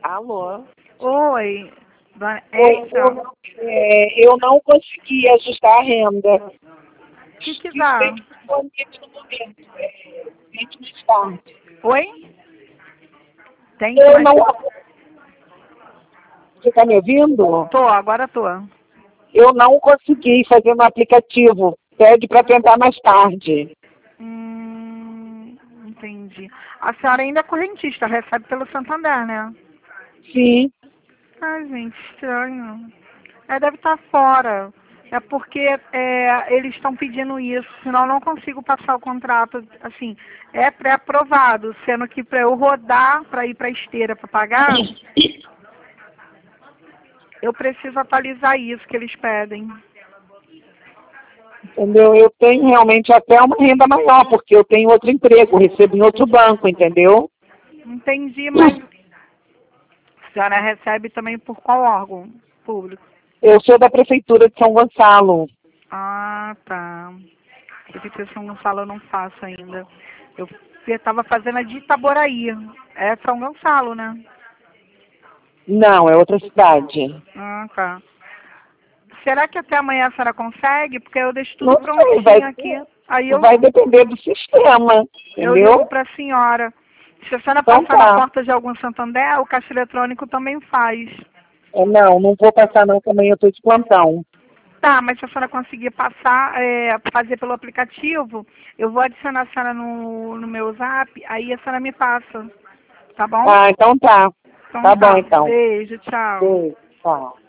Alô? Oi, dona Oi, Edson. eu não consegui ajustar a renda. O que dá? Estou disponível no momento. Tente mais tarde. Oi? Tem Eu mais... não... Você está me ouvindo? Tô, agora tô. Eu não consegui fazer no aplicativo. Pede para tentar mais tarde. Entendi. A senhora ainda é correntista, recebe pelo Santander, né? Sim. Ai, gente, estranho. Deve estar fora. É porque eles estão pedindo isso, senão eu não consigo passar o contrato. Assim, é pré-aprovado, sendo que para eu rodar, para ir para a esteira para pagar, eu preciso atualizar isso que eles pedem. Entendeu? Eu tenho realmente até uma renda maior, porque eu tenho outro emprego, recebo em outro banco, entendeu? Entendi, mas a senhora recebe também por qual órgão público? Eu sou da Prefeitura de São Gonçalo. Ah, tá. Prefeitura de São Gonçalo eu não faço ainda. Eu estava fazendo a de Itaboraí. É São Gonçalo, né? Não, é outra cidade. Ah, tá. Será que até amanhã a senhora consegue? Porque eu deixo tudo Não sei, prontinho aqui. Aí vai depender do sistema, eu ligo entendeu? para a senhora. Se a senhora Então passar na tá. porta de algum Santander, o caixa eletrônico também faz. Não vou passar não, que amanhã eu estou de plantão. Tá, mas se a senhora conseguir passar, fazer pelo aplicativo, eu vou adicionar a senhora no meu zap, aí a senhora me passa. Tá bom? Ah, então tá. Então Tá bom tá. então. Beijo, tchau. Beijo, tchau.